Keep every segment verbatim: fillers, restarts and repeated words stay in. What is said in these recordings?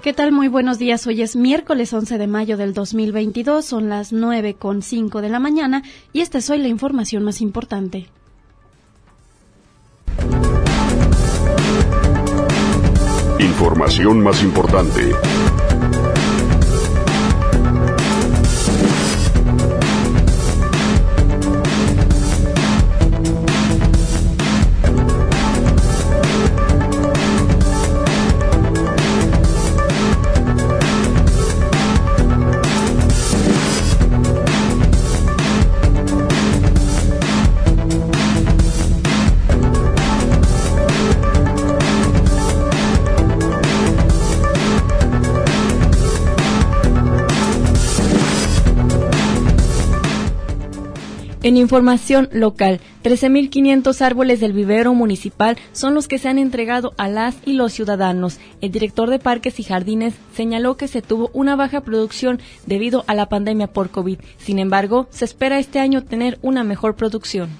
¿Qué tal? Muy buenos días. Hoy es miércoles once de mayo del dos mil veintidós, son las nueve con cinco de la mañana y esta es hoy la información más importante. Información más importante. En información local, trece mil quinientos árboles del vivero municipal son los que se han entregado a las y los ciudadanos. El director de Parques y Jardines señaló que se tuvo una baja producción debido a la pandemia por COVID. Sin embargo, se espera este año tener una mejor producción.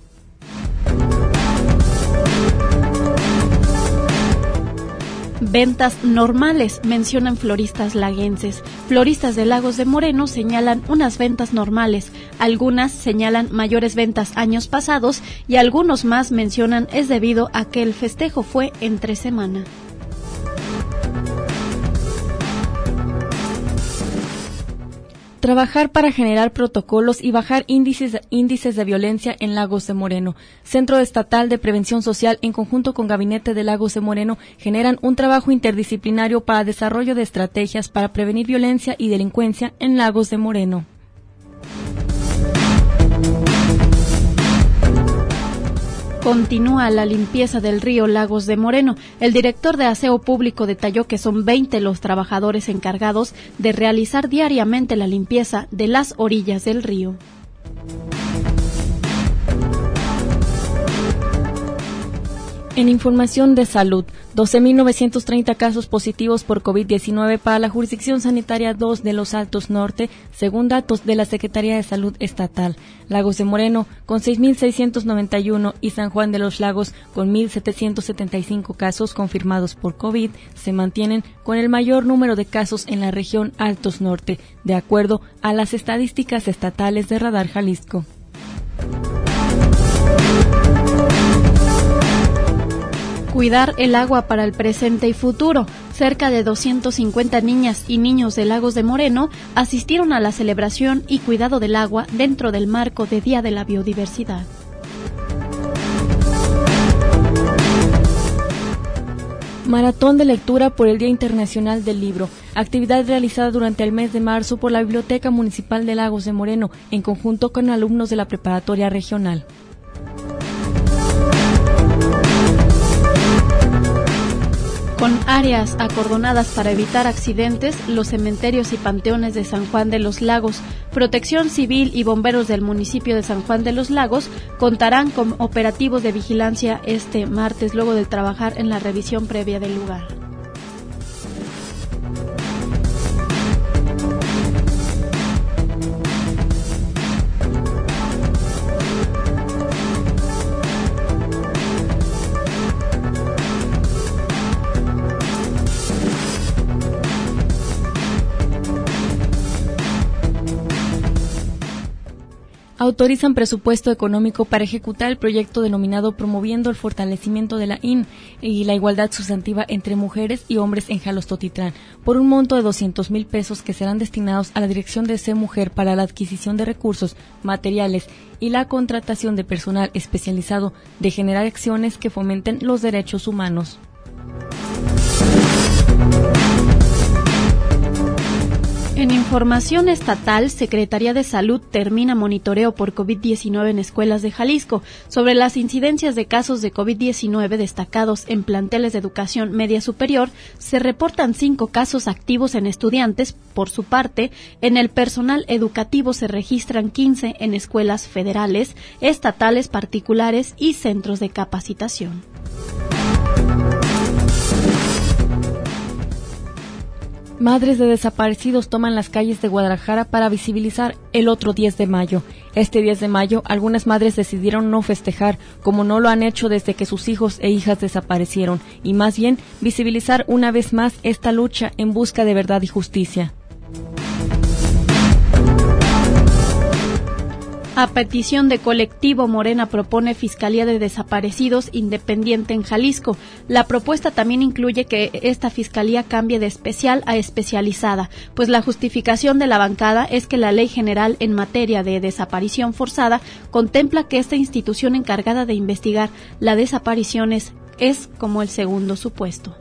Ventas normales, mencionan floristas laguenses. Floristas de Lagos de Moreno señalan unas ventas normales, algunas señalan mayores ventas años pasados y algunos más mencionan es debido a que el festejo fue entre semana. Trabajar para generar protocolos y bajar índices, índices de violencia en Lagos de Moreno. Centro Estatal de Prevención Social, en conjunto con Gabinete de Lagos de Moreno, generan un trabajo interdisciplinario para desarrollo de estrategias para prevenir violencia y delincuencia en Lagos de Moreno. Continúa la limpieza del río Lagos de Moreno. El director de Aseo Público detalló que son veinte los trabajadores encargados de realizar diariamente la limpieza de las orillas del río. En información de salud, doce mil novecientos treinta casos positivos por COVID diecinueve para la jurisdicción sanitaria dos de los Altos Norte, según datos de la Secretaría de Salud Estatal. Lagos de Moreno con seis mil seiscientos noventa y uno y San Juan de los Lagos con mil setecientos setenta y cinco casos confirmados por COVID se mantienen con el mayor número de casos en la región Altos Norte, de acuerdo a las estadísticas estatales de Radar Jalisco. Cuidar el agua para el presente y futuro. Cerca de doscientas cincuenta niñas y niños de Lagos de Moreno asistieron a la celebración y cuidado del agua dentro del marco de Día de la Biodiversidad. Maratón de lectura por el Día Internacional del Libro. Actividad realizada durante el mes de marzo por la Biblioteca Municipal de Lagos de Moreno, en conjunto con alumnos de la Preparatoria Regional. Con áreas acordonadas para evitar accidentes, los cementerios y panteones de San Juan de los Lagos, Protección Civil y bomberos del municipio de San Juan de los Lagos contarán con operativos de vigilancia este martes luego de trabajar en la revisión previa del lugar. Autorizan presupuesto económico para ejecutar el proyecto denominado Promoviendo el Fortalecimiento de la I N y la Igualdad Sustantiva entre Mujeres y Hombres en Jalostotitlán, por un monto de doscientos mil pesos que serán destinados a la Dirección de C Mujer para la adquisición de recursos, materiales y la contratación de personal especializado de generar acciones que fomenten los derechos humanos. En información estatal, Secretaría de Salud termina monitoreo por COVID diecinueve en escuelas de Jalisco. Sobre las incidencias de casos de COVID diecinueve destacados en planteles de educación media superior, se reportan cinco casos activos en estudiantes. Por su parte, en el personal educativo se registran quince en escuelas federales, estatales, particulares y centros de capacitación. Madres de desaparecidos toman las calles de Guadalajara para visibilizar el otro diez de mayo. Este diez de mayo, algunas madres decidieron no festejar, como no lo han hecho desde que sus hijos e hijas desaparecieron, y más bien visibilizar una vez más esta lucha en busca de verdad y justicia. A petición de Colectivo Morena propone Fiscalía de Desaparecidos independiente en Jalisco. La propuesta también incluye que esta fiscalía cambie de especial a especializada, pues la justificación de la bancada es que la Ley General en materia de desaparición forzada contempla que esta institución encargada de investigar las desapariciones es como el segundo supuesto.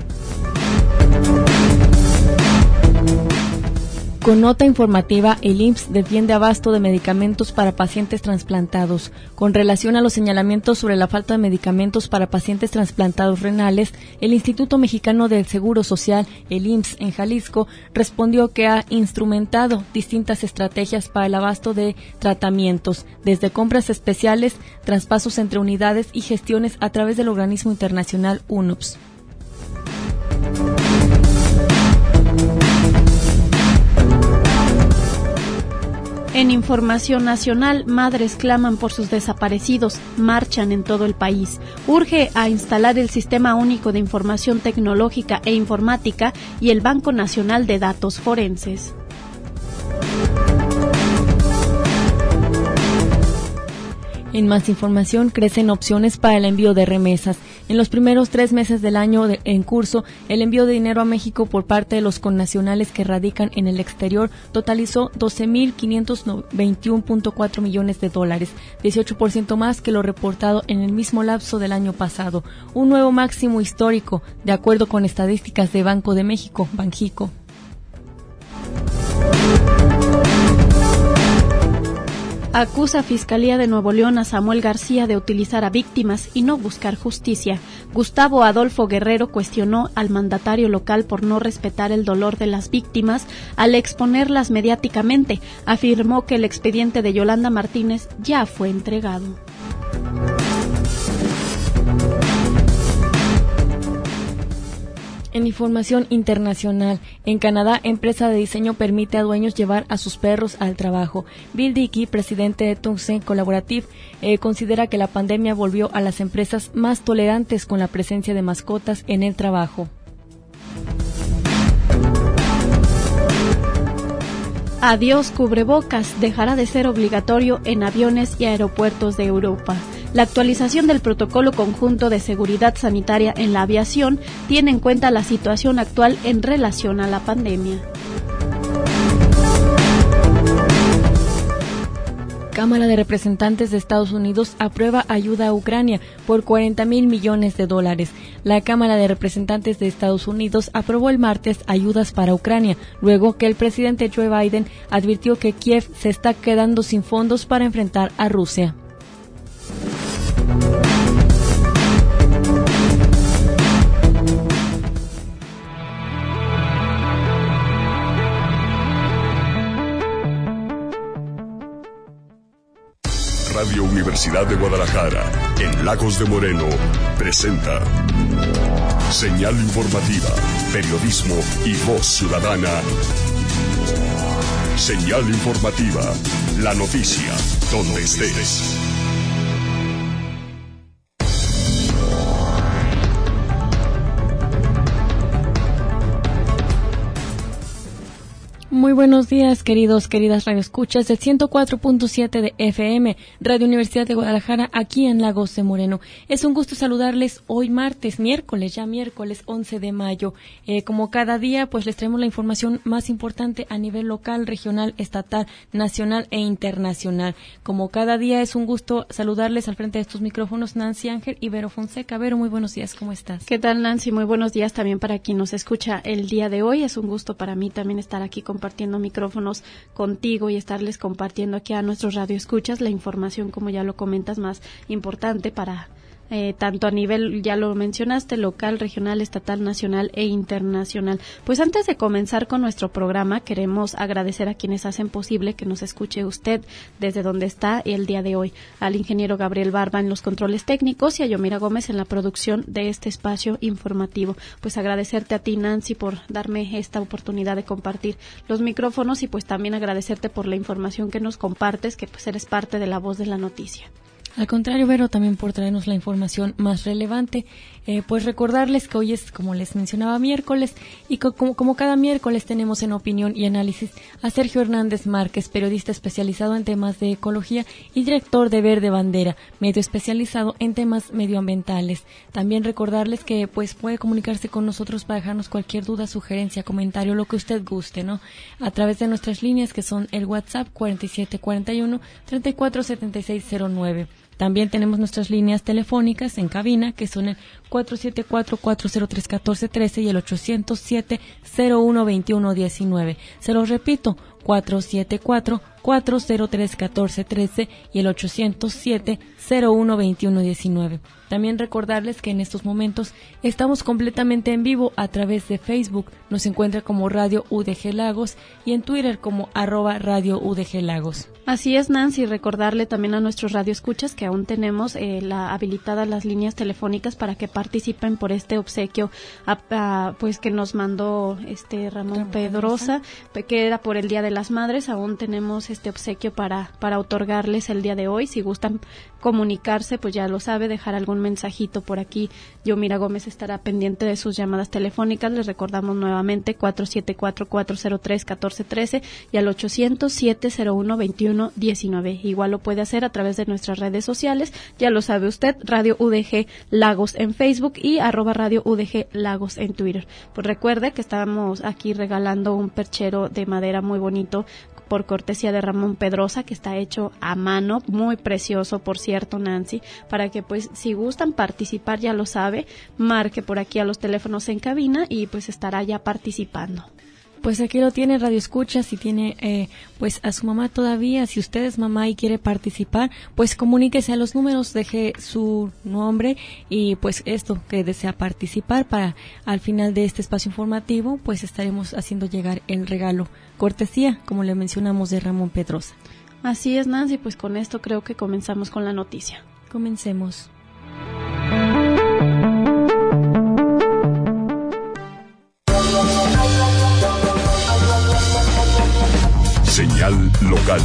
Con nota informativa, el I M S S defiende abasto de medicamentos para pacientes trasplantados. Con relación a los señalamientos sobre la falta de medicamentos para pacientes trasplantados renales, el Instituto Mexicano del Seguro Social, el I M S S en Jalisco, respondió que ha instrumentado distintas estrategias para el abasto de tratamientos, desde compras especiales, traspasos entre unidades y gestiones a través del organismo internacional U N O P S. En información nacional, madres claman por sus desaparecidos, marchan en todo el país. Urge a instalar el Sistema Único de Información Tecnológica e Informática y el Banco Nacional de Datos Forenses. En más información, crecen opciones para el envío de remesas. En los primeros tres meses del año de, en curso, el envío de dinero a México por parte de los connacionales que radican en el exterior totalizó doce mil quinientos veintiuno punto cuatro millones de dólares, dieciocho por ciento más que lo reportado en el mismo lapso del año pasado, un nuevo máximo histórico, de acuerdo con estadísticas de Banco de México, Banjico. Acusa Fiscalía de Nuevo León a Samuel García de utilizar a víctimas y no buscar justicia. Gustavo Adolfo Guerrero cuestionó al mandatario local por no respetar el dolor de las víctimas al exponerlas mediáticamente. Afirmó que el expediente de Yolanda Martínez ya fue entregado. En información internacional, en Canadá, empresa de diseño permite a dueños llevar a sus perros al trabajo. Bill Dickey, presidente de Tucson Collaborative, eh, considera que la pandemia volvió a las empresas más tolerantes con la presencia de mascotas en el trabajo. Adiós cubrebocas, dejará de ser obligatorio en aviones y aeropuertos de Europa. La actualización del protocolo conjunto de seguridad sanitaria en la aviación tiene en cuenta la situación actual en relación a la pandemia. Cámara de Representantes de Estados Unidos aprueba ayuda a Ucrania por cuarenta mil millones de dólares. La Cámara de Representantes de Estados Unidos aprobó el martes ayudas para Ucrania, luego que el presidente Joe Biden advirtió que Kiev se está quedando sin fondos para enfrentar a Rusia. Radio Universidad de Guadalajara, en Lagos de Moreno, presenta Señal Informativa, Periodismo y Voz Ciudadana. Señal Informativa, la noticia, donde estés. Muy buenos días, queridos, queridas radioescuchas del ciento cuatro punto siete de F M, Radio Universidad de Guadalajara, aquí en Lagos de Moreno. Es un gusto saludarles hoy martes, miércoles, ya miércoles once de mayo. Eh, como cada día, pues les traemos la información más importante a nivel local, regional, estatal, nacional e internacional. Como cada día, es un gusto saludarles al frente de estos micrófonos, Nancy Ángel y Vero Fonseca. Vero, muy buenos días, ¿cómo estás? ¿Qué tal, Nancy? Muy buenos días también para quien nos escucha el día de hoy. Es un gusto para mí también estar aquí compartiendo compartiendo micrófonos contigo y estarles compartiendo aquí a nuestros radioescuchas la información, como ya lo comentas, más importante para eh, tanto a nivel, ya lo mencionaste, local, regional, estatal, nacional e internacional. Pues antes de comenzar con nuestro programa, queremos agradecer a quienes hacen posible que nos escuche usted desde donde está el día de hoy, al ingeniero Gabriel Barba en los controles técnicos y a Yomira Gómez en la producción de este espacio informativo. Pues agradecerte a ti, Nancy, por darme esta oportunidad de compartir los micrófonos y pues también agradecerte por la información que nos compartes, que pues eres parte de la voz de la noticia. Al contrario, Vero, también por traernos la información más relevante. Eh, pues recordarles que hoy es, como les mencionaba, miércoles, y co- como, como cada miércoles tenemos en Opinión y Análisis a Sergio Hernández Márquez, periodista especializado en temas de ecología y director de Verde Bandera, medio especializado en temas medioambientales. También recordarles que pues puede comunicarse con nosotros para dejarnos cualquier duda, sugerencia, comentario, lo que usted guste, ¿no? A través de nuestras líneas que son el WhatsApp cuarenta y siete cuarenta y uno treinta y cuatro setenta y seis cero nueve. También tenemos nuestras líneas telefónicas en cabina, que son el cuatro siete cuatro, cuatro cero tres, uno cuatro uno tres y el ocho cero siete, cero uno dos uno uno nueve. Se los repito, cuatro siete cuatro, cuatro cero tres, uno cuatro uno tres y el ocho cero siete, cero uno dos uno uno nueve. También recordarles que en estos momentos estamos completamente en vivo a través de Facebook. Nos encuentra como Radio U D G Lagos y en Twitter como arroba Radio U D G Lagos. Así es, Nancy, recordarle también a nuestros radioescuchas que aún tenemos eh, la habilitadas las líneas telefónicas para que participen por este obsequio a, a, pues que nos mandó este Ramón Pedrosa, que era por el Día de las Madres. Aún tenemos este obsequio para para otorgarles el día de hoy. Si gustan comunicarse, pues ya lo sabe, dejar algún mensajito por aquí. Yomira Gómez estará pendiente de sus llamadas telefónicas. Les recordamos nuevamente cuatro siete cuatro, cuatro cero tres, uno cuatro uno tres y al ocho cero siete, cero uno dos uno uno nueve. Igual lo puede hacer a través de nuestras redes sociales. Ya lo sabe usted, Radio U D G Lagos en Facebook y arroba Radio U D G Lagos en Twitter. Pues recuerde que estábamos aquí regalando un perchero de madera muy bonito por cortesía de Ramón Pedrosa, que está hecho a mano, muy precioso, por cierto, Nancy, para que pues si gustan participar, ya lo sabe, marque por aquí a los teléfonos en cabina y pues estará ya participando. Pues aquí lo tiene, Radio Escucha, si tiene eh, pues a su mamá todavía, si usted es mamá y quiere participar, pues comuníquese a los números, deje su nombre y pues esto que desea participar para al final de este espacio informativo, pues estaremos haciendo llegar el regalo cortesía, como le mencionamos, de Ramón Pedrosa. Así es, Nancy, pues con esto creo que comenzamos con la noticia. Comencemos. Señal local.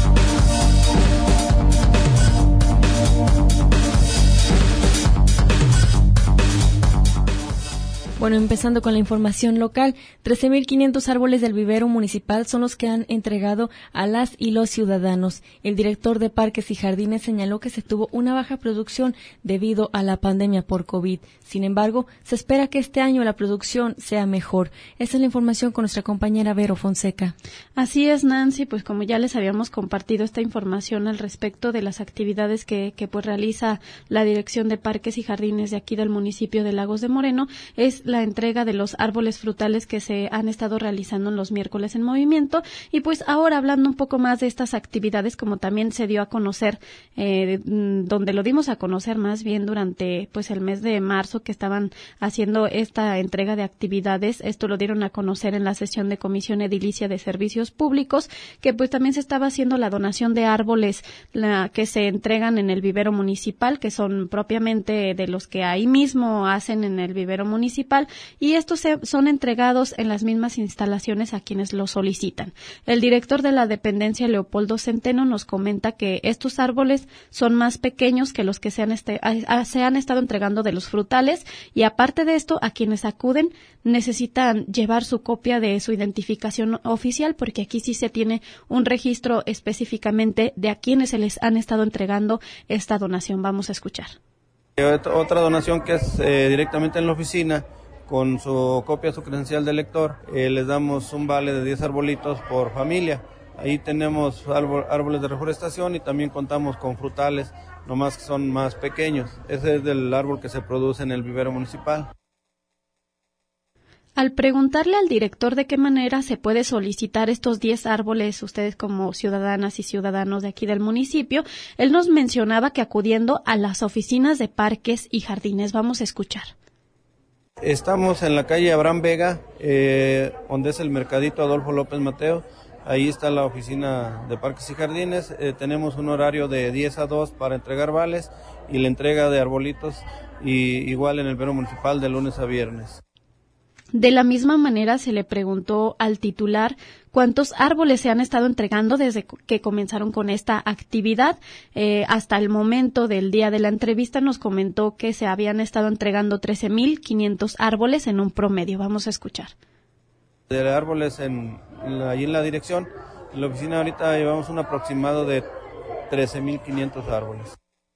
Bueno, empezando con la información local, trece mil quinientos árboles del vivero municipal son los que han entregado a las y los ciudadanos. El director de Parques y Jardines señaló que se tuvo una baja producción debido a la pandemia por COVID. Sin embargo, se espera que este año la producción sea mejor. Esa es la información con nuestra compañera Vero Fonseca. Así es, Nancy, pues como ya les habíamos compartido esta información al respecto de las actividades que, que pues realiza la Dirección de Parques y Jardines de aquí del municipio de Lagos de Moreno, es la entrega de los árboles frutales que se han estado realizando en los miércoles en movimiento. Y pues ahora hablando un poco más de estas actividades, como también se dio a conocer, eh, donde lo dimos a conocer más bien durante pues el mes de marzo, que estaban haciendo esta entrega de actividades. Esto lo dieron a conocer en la sesión de Comisión Edilicia de Servicios Públicos, que pues también se estaba haciendo la donación de árboles la, que se entregan en el vivero municipal, que son propiamente de los que ahí mismo hacen en el vivero municipal, y estos se, son entregados en las mismas instalaciones a quienes lo solicitan. El director de la dependencia, Leopoldo Centeno, nos comenta que estos árboles son más pequeños que los que se han, este, a, se han estado entregando de los frutales, y aparte de esto, a quienes acuden necesitan llevar su copia de su identificación oficial, porque aquí sí se tiene un registro específicamente de a quienes se les han estado entregando esta donación. Vamos a escuchar. Otra donación que es eh, directamente en la oficina, con su copia, su credencial de lector, eh, les damos un vale de diez arbolitos por familia. Ahí tenemos árbol, árboles de reforestación y también contamos con frutales, nomás que son más pequeños. Ese es del árbol que se produce en el vivero municipal. Al preguntarle al director de qué manera se puede solicitar estos diez árboles, ustedes como ciudadanas y ciudadanos de aquí del municipio, él nos mencionaba que acudiendo a las oficinas de parques y jardines. Vamos a escuchar. Estamos en la calle Abraham Vega, eh, donde es el mercadito Adolfo López Mateo. Ahí está la oficina de parques y jardines. Eh, tenemos un horario de diez a dos para entregar vales y la entrega de arbolitos, y igual en el vivero municipal de lunes a viernes. De la misma manera se le preguntó al titular cuántos árboles se han estado entregando desde que comenzaron con esta actividad. Eh, hasta el momento del día de la entrevista nos comentó que se habían estado entregando trece mil quinientos árboles en un promedio. Vamos a escuchar. De árboles en, en la, ahí en la dirección, en la oficina ahorita llevamos un aproximado de trece mil quinientos árboles.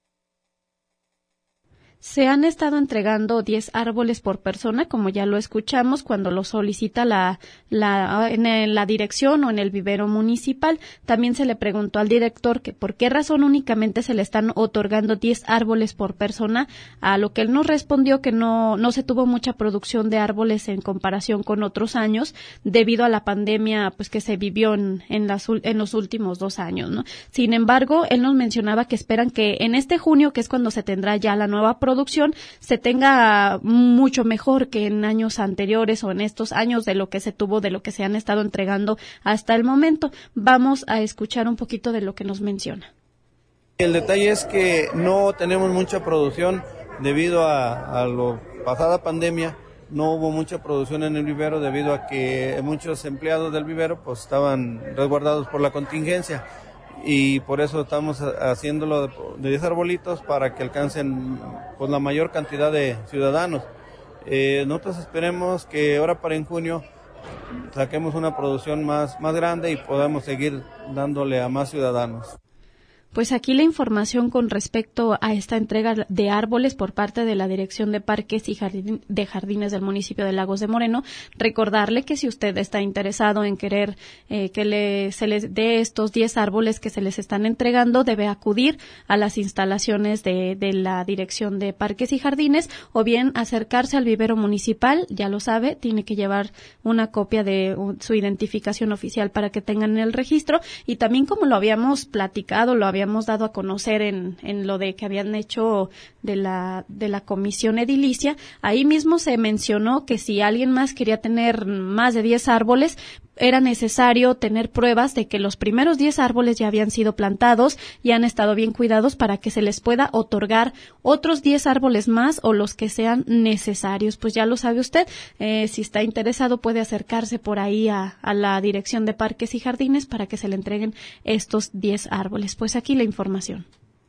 Se han estado entregando diez árboles por persona, como ya lo escuchamos, cuando lo solicita la, la, en la dirección o en el vivero municipal. También se le preguntó al director que por qué razón únicamente se le están otorgando diez árboles por persona, a lo que él nos respondió que no, no se tuvo mucha producción de árboles en comparación con otros años, debido a la pandemia pues que se vivió en, en, las, en los últimos dos años, ¿no? Sin embargo, él nos mencionaba que esperan que en este junio, que es cuando se tendrá ya la nueva producción, producción se tenga mucho mejor que en años anteriores o en estos años de lo que se tuvo, de lo que se han estado entregando hasta el momento. Vamos a escuchar un poquito de lo que nos menciona. El detalle es que no tenemos mucha producción debido a, a la pasada pandemia. No hubo mucha producción en el vivero debido a que muchos empleados del vivero pues estaban resguardados por la contingencia. Y por eso estamos haciéndolo de diez arbolitos para que alcancen pues la mayor cantidad de ciudadanos. Eh, nosotros esperemos que ahora para en junio saquemos una producción más, más grande y podamos seguir dándole a más ciudadanos. Pues aquí la información con respecto a esta entrega de árboles por parte de la Dirección de Parques y Jardín, de Jardines del municipio de Lagos de Moreno. Recordarle que si usted está interesado en querer eh, que le, se les dé estos diez árboles que se les están entregando, debe acudir a las instalaciones de, de la Dirección de Parques y Jardines o bien acercarse al vivero municipal. Ya lo sabe, tiene que llevar una copia de uh, su identificación oficial para que tengan el registro, y también, como lo habíamos platicado, lo habíamos habíamos dado a conocer en, en lo de que habían hecho de la, de la comisión edilicia, ahí mismo se mencionó que si alguien más quería tener más de diez árboles, era necesario tener pruebas de que los primeros diez árboles ya habían sido plantados y han estado bien cuidados para que se les pueda otorgar otros diez árboles más o los que sean necesarios. Pues ya lo sabe usted, eh, si está interesado puede acercarse por ahí a, a la Dirección de Parques y Jardines para que se le entreguen estos diez árboles. Pues aquí la información.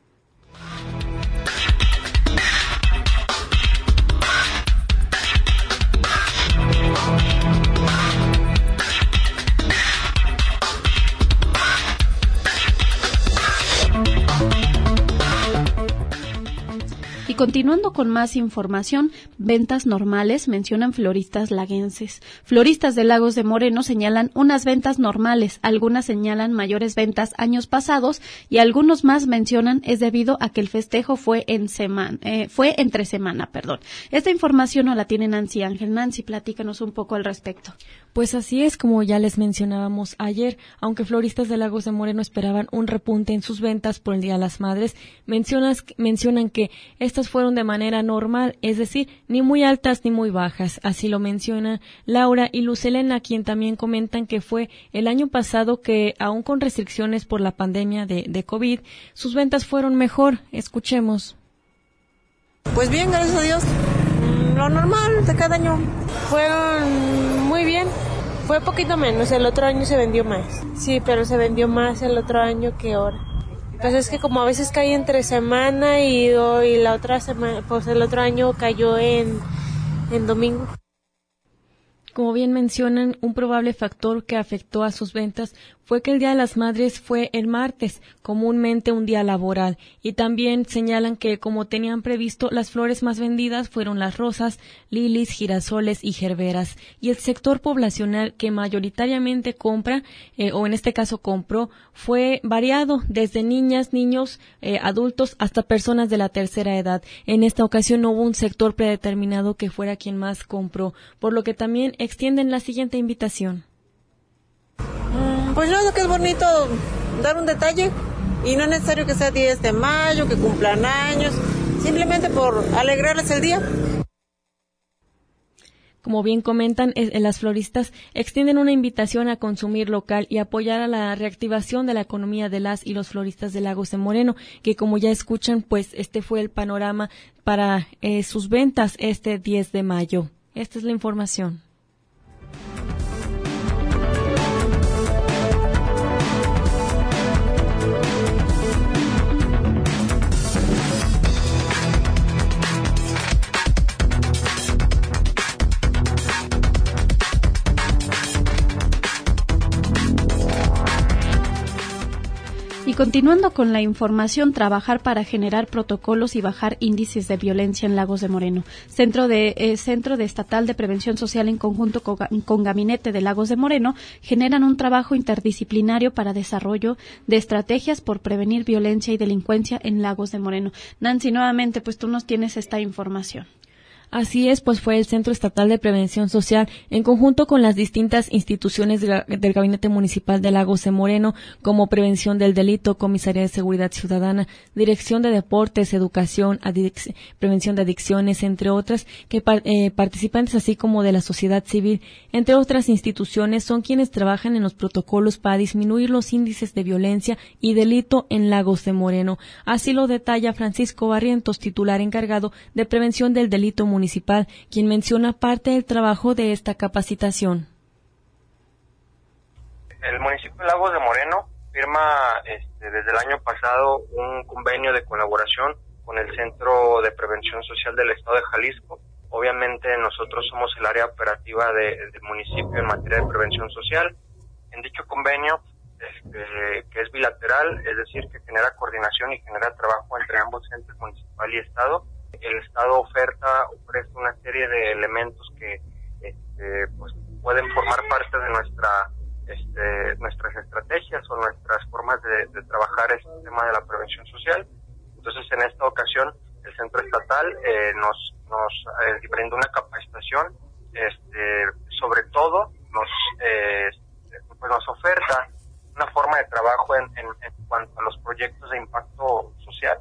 Y continuando con más información, ventas normales, mencionan floristas laguenses. Floristas de Lagos de Moreno señalan unas ventas normales, algunas señalan mayores ventas años pasados y algunos más mencionan es debido a que el festejo fue en semana, eh, fue entre semana, perdón. Esta información no la tiene Nancy Ángel. Nancy, platícanos un poco al respecto. Pues así es, como ya les mencionábamos ayer, aunque floristas de Lagos de Moreno esperaban un repunte en sus ventas por el Día de las Madres, mencionas, mencionan que estas fueron de manera normal, es decir, ni muy altas ni muy bajas. Así lo mencionan Laura y Luz Helena, quien también comentan que fue el año pasado que, aún con restricciones por la pandemia de, de COVID, sus ventas fueron mejor. Escuchemos. Pues bien, gracias a Dios. Lo normal de cada año. Fueron muy bien. Fue poquito menos, el otro año se vendió más. Sí, pero se vendió más el otro año que ahora. Pues es que como a veces cae entre semana y, y la otra semana, pues el otro año cayó en, en domingo. Como bien mencionan, un probable factor que afectó a sus ventas fue que el Día de las Madres fue el martes, comúnmente un día laboral, y también señalan que como tenían previsto, las flores más vendidas fueron las rosas, lilis, girasoles y gerberas, y el sector poblacional que mayoritariamente compra, eh, o en este caso compró, fue variado, desde niñas, niños, eh, adultos, hasta personas de la tercera edad. En esta ocasión no hubo un sector predeterminado que fuera quien más compró, por lo que también extienden la siguiente invitación. Pues yo creo que es bonito dar un detalle y no es necesario que sea diez de mayo, que cumplan años, simplemente por alegrarles el día. Como bien comentan, eh, las floristas extienden una invitación a consumir local y apoyar a la reactivación de la economía de las y los floristas de Lagos de Moreno, que como ya escuchan, pues este fue el panorama para eh, sus ventas este diez de mayo. Esta es la información. Y continuando con la información, trabajar para generar protocolos y bajar índices de violencia en Lagos de Moreno. Centro de eh, Centro de Estatal de Prevención Social en conjunto con, con Gabinete de Lagos de Moreno generan un trabajo interdisciplinario para desarrollo de estrategias por prevenir violencia y delincuencia en Lagos de Moreno. Nancy, nuevamente, pues tú nos tienes esta información. Así es, pues fue el Centro Estatal de Prevención Social, en conjunto con las distintas instituciones del Gabinete Municipal de Lagos de Moreno, como Prevención del Delito, Comisaría de Seguridad Ciudadana, Dirección de Deportes, Educación, Adic- Prevención de Adicciones, entre otras, que par- eh, participantes así como de la sociedad civil, entre otras instituciones, son quienes trabajan en los protocolos para disminuir los índices de violencia y delito en Lagos de Moreno. Así lo detalla Francisco Barrientos, titular encargado de Prevención del Delito Municipal. Municipal, quien menciona parte del trabajo de esta capacitación. El municipio de Lagos de Moreno firma este, desde el año pasado un convenio de colaboración con el Centro de Prevención Social del Estado de Jalisco. Obviamente nosotros somos el área operativa de, del municipio en materia de prevención social. En dicho convenio, este, que es bilateral, es decir, que genera coordinación y genera trabajo entre ambos entes, municipal y Estado, el Estado oferta, ofrece una serie de elementos que este, pues, pueden formar parte de nuestra este, nuestras estrategias o nuestras formas de, de trabajar este tema de la prevención social. Entonces, en esta ocasión, el Centro Estatal eh, nos nos eh, brinda una capacitación, este, sobre todo nos eh, pues nos oferta una forma de trabajo en, en, en cuanto a los proyectos de impacto social.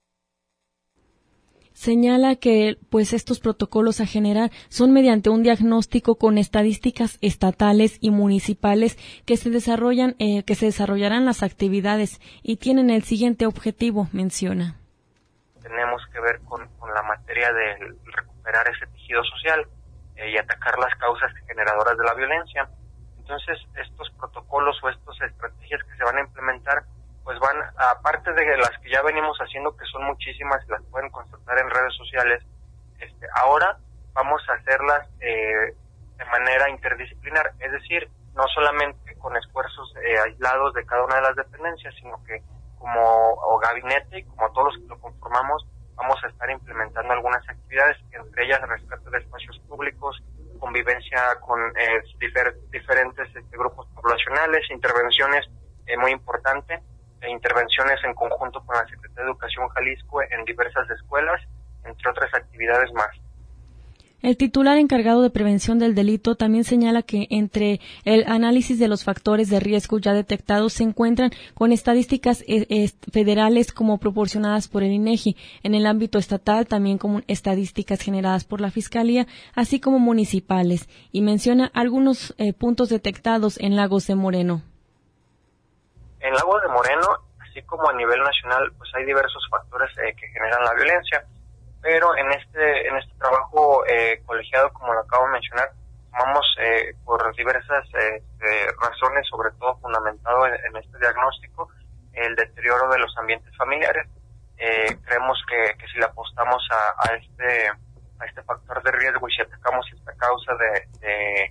Señala que pues estos protocolos a generar son mediante un diagnóstico con estadísticas estatales y municipales que se desarrollan eh, que se desarrollarán las actividades y tienen el siguiente objetivo, menciona. Tenemos que ver con, con la materia de recuperar ese tejido social eh, y atacar las causas generadoras de la violencia. Entonces, estos protocolos o estas estrategias que se van a implementar pues van, aparte de las que ya venimos haciendo, que son muchísimas y las pueden constatar en redes sociales, este, ahora vamos a hacerlas eh, de manera interdisciplinar, es decir, no solamente con esfuerzos eh, aislados de cada una de las dependencias, sino que como o gabinete y como todos los que lo conformamos, vamos a estar implementando algunas actividades, entre ellas el rescate de espacios públicos, convivencia con eh, difer- diferentes este, grupos poblacionales, intervenciones eh, muy importantes, e intervenciones en conjunto con la Secretaría de Educación Jalisco en diversas escuelas, entre otras actividades más. El titular encargado de prevención del delito también señala que entre el análisis de los factores de riesgo ya detectados se encuentran con estadísticas eh, eh, federales como proporcionadas por el INEGI, en el ámbito estatal también como estadísticas generadas por la Fiscalía, así como municipales, y menciona algunos eh, puntos detectados en Lagos de Moreno. En Lagos de Moreno, así como a nivel nacional, pues hay diversos factores eh, que generan la violencia, pero en este en este trabajo eh, colegiado, como lo acabo de mencionar, tomamos eh, por diversas eh, eh, razones, sobre todo fundamentado en, en este diagnóstico, el deterioro de los ambientes familiares. Eh, creemos que, que si le apostamos a, a este a este factor de riesgo y si atacamos esta causa de, de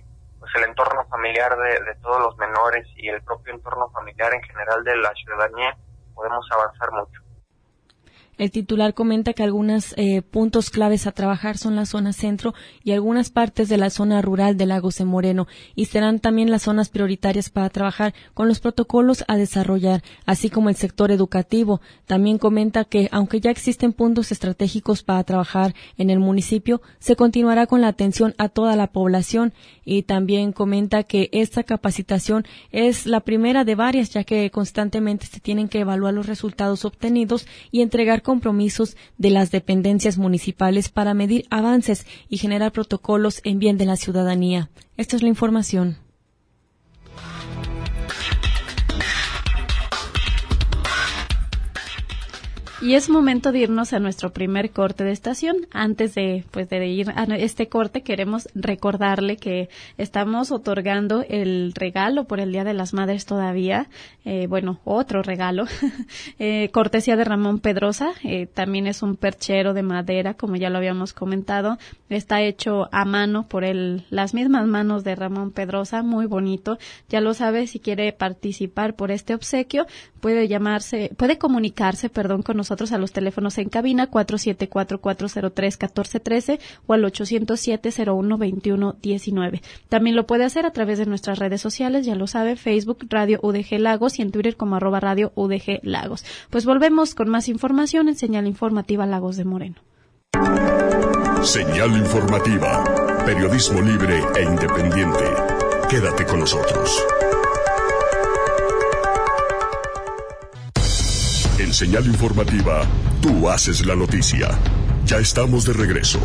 pues el entorno familiar de, de todos los menores y el propio entorno familiar en general de la ciudadanía, podemos avanzar mucho. El titular comenta que algunos eh, puntos claves a trabajar son la zona centro y algunas partes de la zona rural de Lagos de Moreno, y serán también las zonas prioritarias para trabajar con los protocolos a desarrollar, así como el sector educativo. También comenta que, aunque ya existen puntos estratégicos para trabajar en el municipio, se continuará con la atención a toda la población, y también comenta que esta capacitación es la primera de varias, ya que constantemente se tienen que evaluar los resultados obtenidos y entregar compromisos de las dependencias municipales para medir avances y generar protocolos en bien de la ciudadanía. Esta es la información. Y es momento de irnos a nuestro primer corte de estación. Antes de, pues, de ir a este corte, queremos recordarle que estamos otorgando el regalo por el Día de las Madres todavía. Eh, bueno, otro regalo. eh, cortesía de Ramón Pedrosa. Eh, también es un perchero de madera, como ya lo habíamos comentado. Está hecho a mano por el, las mismas manos de Ramón Pedrosa. Muy bonito. Ya lo sabe, si quiere participar por este obsequio, puede llamarse, puede comunicarse, perdón, con nosotros a los teléfonos en cabina cuatro siete cuatro, cuatro cero tres, uno cuatro uno tres o al ocho cero siete, cero uno, dos uno uno nueve. También lo puede hacer a través de nuestras redes sociales, ya lo sabe, Facebook Radio U D G Lagos y en Twitter como arroba Radio U D G Lagos. Pues volvemos con más información en Señal Informativa Lagos de Moreno. Señal Informativa, periodismo libre e independiente. Quédate con nosotros. En Señal Informativa, tú haces la noticia. Ya estamos de regreso.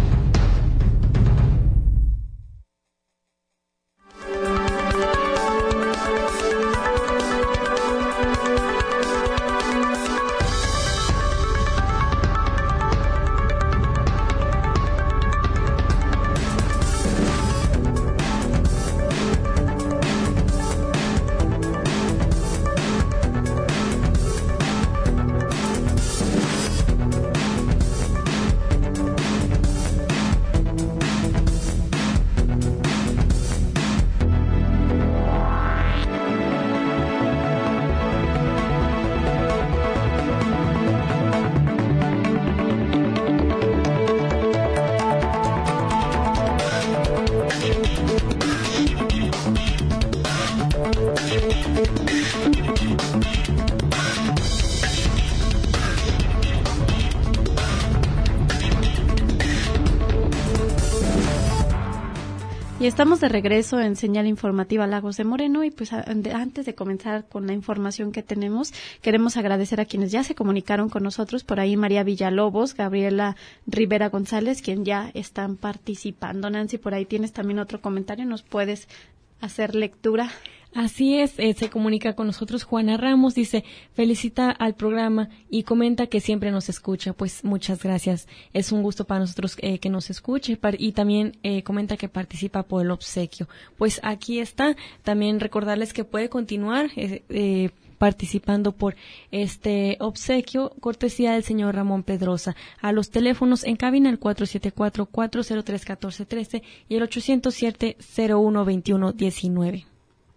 Y estamos de regreso en Señal Informativa Lagos de Moreno y pues a, de, antes de comenzar con la información que tenemos, queremos agradecer a quienes ya se comunicaron con nosotros, por ahí María Villalobos, Gabriela Rivera González, quien ya están participando. Nancy, por ahí tienes también otro comentario, ¿nos puedes hacer lectura? Así es, eh, se comunica con nosotros Juana Ramos, dice, felicita al programa y comenta que siempre nos escucha. Pues muchas gracias, es un gusto para nosotros eh, que nos escuche, y también eh, comenta que participa por el obsequio. Pues aquí está, también recordarles que puede continuar eh, eh, participando por este obsequio, cortesía del señor Ramón Pedrosa. A los teléfonos en cabina el cuatro siete cuatro, cuatro cero tres, uno cuatro uno tres y el ocho cero siete, cero uno, dos uno uno nueve.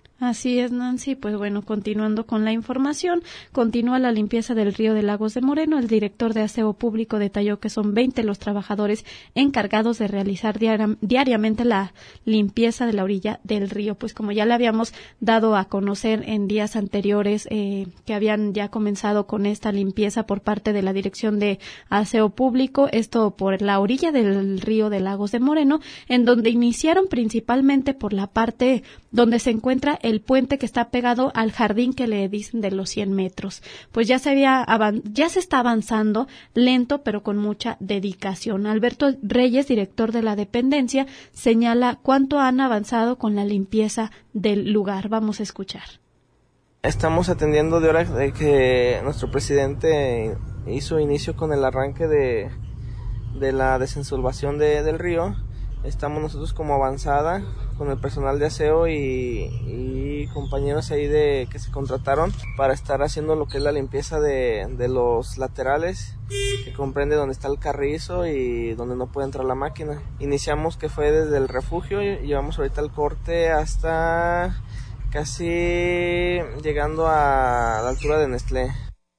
Así es, Nancy. Pues bueno, continuando con la información, continúa la limpieza del río de Lagos de Moreno. El director de Aseo Público detalló que son veinte los trabajadores encargados de realizar diari- diariamente la limpieza de la orilla del río. Pues como ya le habíamos dado a conocer en días anteriores, eh, que habían ya comenzado con esta limpieza por parte de la Dirección de Aseo Público, esto por la orilla del río de Lagos de Moreno, en donde iniciaron principalmente por la parte donde se encuentra el puente que está pegado al jardín que le dicen de los cien metros. Pues ya se había avan- ya se está avanzando lento, pero con mucha dedicación. Alberto Reyes, director de la dependencia, señala cuánto han avanzado con la limpieza del lugar. Vamos a escuchar. Estamos atendiendo de hora de que nuestro presidente hizo inicio con el arranque de, de la desensolvación de, del río. Estamos nosotros como avanzada con el personal de aseo y, y compañeros ahí de que se contrataron para estar haciendo lo que es la limpieza de, de los laterales, que comprende donde está el carrizo y donde no puede entrar la máquina. Iniciamos que fue desde el refugio y llevamos ahorita el corte hasta casi llegando a la altura de Nestlé.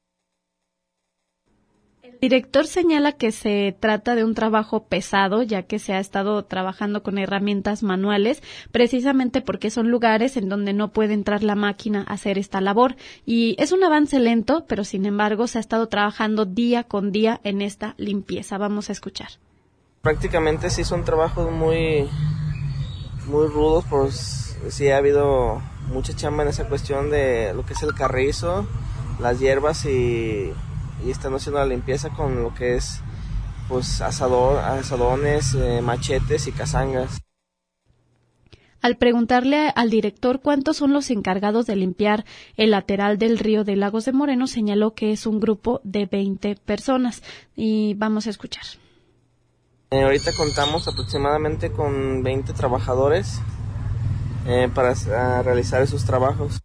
El director señala que se trata de un trabajo pesado, ya que se ha estado trabajando con herramientas manuales, precisamente porque son lugares en donde no puede entrar la máquina a hacer esta labor. Y es un avance lento, pero sin embargo se ha estado trabajando día con día en esta limpieza. Vamos a escuchar. Prácticamente sí son trabajos muy, muy rudos, pues sí ha habido mucha chamba en esa cuestión de lo que es el carrizo, las hierbas y... y están haciendo la limpieza con lo que es pues asador, asadones, eh, machetes y cazangas. Al preguntarle al director cuántos son los encargados de limpiar el lateral del río de Lagos de Moreno, señaló que es un grupo de veinte personas. Y vamos a escuchar. Eh, ahorita contamos aproximadamente con veinte trabajadores eh, para a realizar esos trabajos.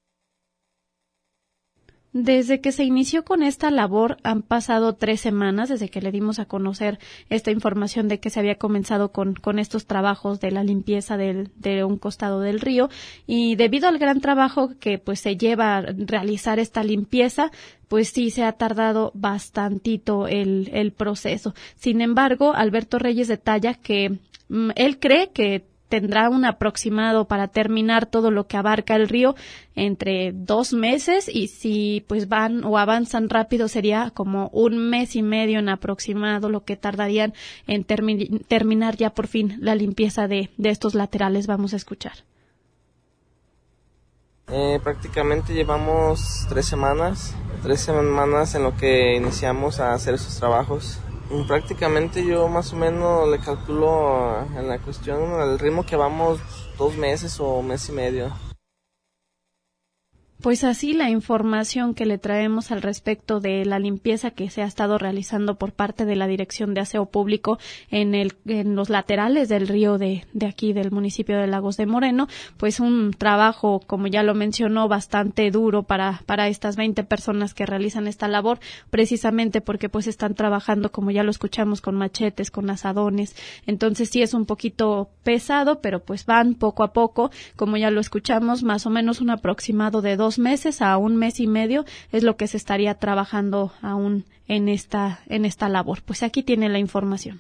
Desde que se inició con esta labor han pasado tres semanas desde que le dimos a conocer esta información de que se había comenzado con, con estos trabajos de la limpieza del, de un costado del río, y debido al gran trabajo que pues se lleva a realizar esta limpieza, pues sí se ha tardado bastantito el, el proceso. Sin embargo, Alberto Reyes detalla que mm, él cree que tendrá un aproximado para terminar todo lo que abarca el río entre dos meses, y si pues van o avanzan rápido sería como un mes y medio en aproximado lo que tardarían en termi- terminar ya por fin la limpieza de, de estos laterales. Vamos a escuchar. Eh, prácticamente llevamos tres semanas, tres semanas en lo que iniciamos a hacer esos trabajos. Prácticamente yo más o menos le calculo en la cuestión al ritmo que vamos dos meses o mes y medio. Pues así la información que le traemos al respecto de la limpieza que se ha estado realizando por parte de la Dirección de Aseo Público en el en los laterales del río de, de aquí del municipio de Lagos de Moreno, pues un trabajo, como ya lo mencionó, bastante duro para para estas veinte personas que realizan esta labor, precisamente porque pues están trabajando, como ya lo escuchamos, con machetes, con asadones. Entonces sí es un poquito pesado, pero pues van poco a poco, como ya lo escuchamos, más o menos un aproximado de dos meses a un mes y medio es lo que se estaría trabajando aún en esta en esta labor. Pues aquí tiene la información.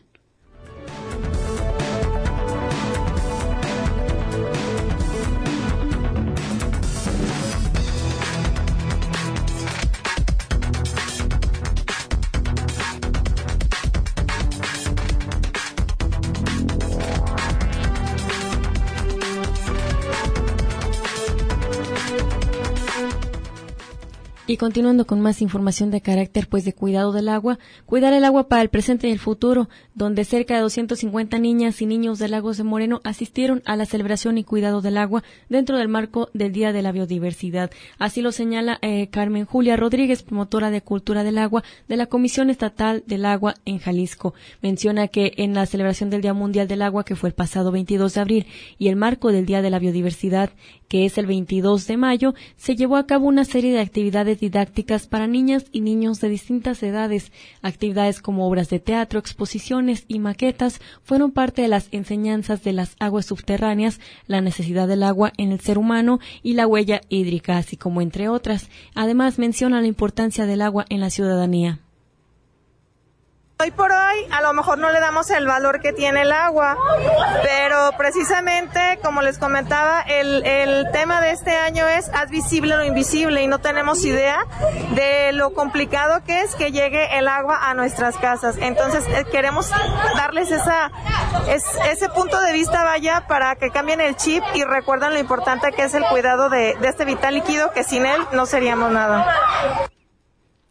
Y continuando con más información de carácter pues de cuidado del agua, cuidar el agua para el presente y el futuro, donde cerca de doscientas cincuenta niñas y niños de Lagos de Moreno asistieron a la celebración y cuidado del agua dentro del marco del Día de la Biodiversidad. Así lo señala eh, Carmen Julia Rodríguez, promotora de Cultura del Agua de la Comisión Estatal del Agua en Jalisco. Menciona que en la celebración del Día Mundial del Agua, que fue el pasado veintidós de abril, y el marco del Día de la Biodiversidad, que es el veintidós de mayo, se llevó a cabo una serie de actividades didácticas para niñas y niños de distintas edades. Actividades como obras de teatro, exposiciones y maquetas fueron parte de las enseñanzas de las aguas subterráneas, la necesidad del agua en el ser humano y la huella hídrica, así como entre otras. Además, menciona la importancia del agua en la ciudadanía. Hoy por hoy a lo mejor no le damos el valor que tiene el agua, pero precisamente, como les comentaba, el, el tema de este año es haz visible lo invisible, y no tenemos idea de lo complicado que es que llegue el agua a nuestras casas. Entonces eh, queremos darles esa es, ese punto de vista, vaya, para que cambien el chip y recuerden lo importante que es el cuidado de, de este vital líquido, que sin él no seríamos nada.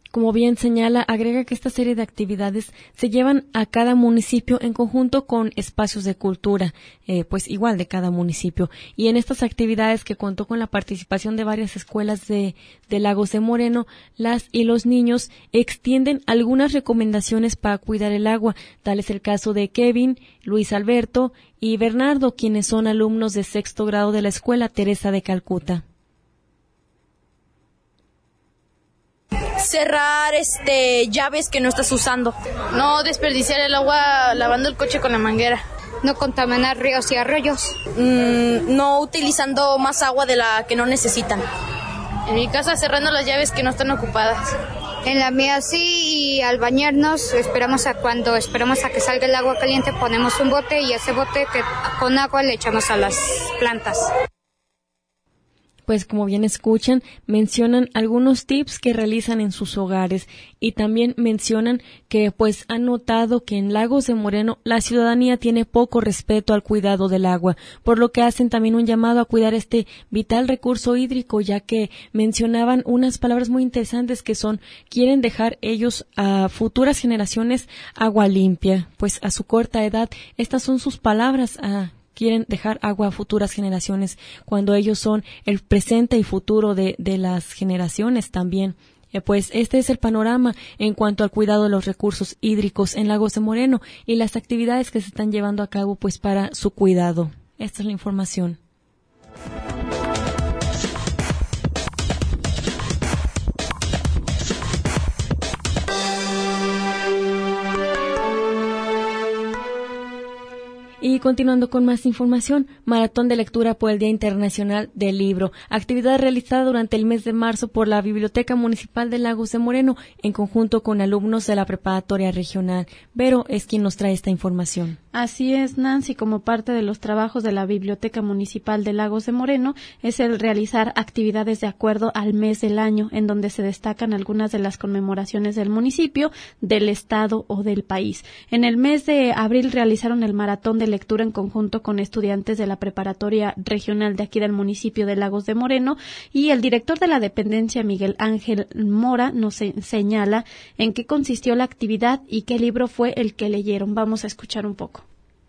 Como bien señala, agrega que esta serie de actividades se llevan a cada municipio en conjunto con espacios de cultura, eh, pues igual de cada municipio. Y en estas actividades, que contó con la participación de varias escuelas de, de Lagos de Moreno, las y los niños extienden algunas recomendaciones para cuidar el agua. Tal es el caso de Kevin, Luis Alberto y Bernardo, quienes son alumnos de sexto grado de la Escuela Teresa de Calcuta. Cerrar este llaves que no estás usando. No desperdiciar el agua lavando el coche con la manguera. No contaminar ríos y arroyos. Mm, no utilizando más agua de la que no necesitan. En mi casa cerrando las llaves que no están ocupadas. En la mía sí, y al bañarnos esperamos a cuando esperamos a que salga el agua caliente, ponemos un bote y ese bote que con agua le echamos a las plantas. Pues como bien escuchan, mencionan algunos tips que realizan en sus hogares y también mencionan que pues han notado que en Lagos de Moreno la ciudadanía tiene poco respeto al cuidado del agua, por lo que hacen también un llamado a cuidar este vital recurso hídrico, ya que mencionaban unas palabras muy interesantes que son, quieren dejar ellos a futuras generaciones agua limpia. Pues a su corta edad, estas son sus palabras a quieren dejar agua a futuras generaciones, cuando ellos son el presente y futuro de, de las generaciones también. Eh, pues este es el panorama en cuanto al cuidado de los recursos hídricos en Lagos de Moreno y las actividades que se están llevando a cabo pues para su cuidado. Esta es la información. Y continuando con más información, maratón de lectura por el Día Internacional del Libro, actividad realizada durante el mes de marzo por la Biblioteca Municipal de Lagos de Moreno en conjunto con alumnos de la Preparatoria Regional. Vero es quien nos trae esta información. Así es, Nancy, como parte de los trabajos de la Biblioteca Municipal de Lagos de Moreno es el realizar actividades de acuerdo al mes del año, en donde se destacan algunas de las conmemoraciones del municipio, del estado o del país. En el mes de abril realizaron el maratón de lectura en conjunto con estudiantes de la Preparatoria Regional de aquí del municipio de Lagos de Moreno, y el director de la dependencia, Miguel Ángel Mora, nos señala en qué consistió la actividad y qué libro fue el que leyeron. Vamos a escuchar un poco.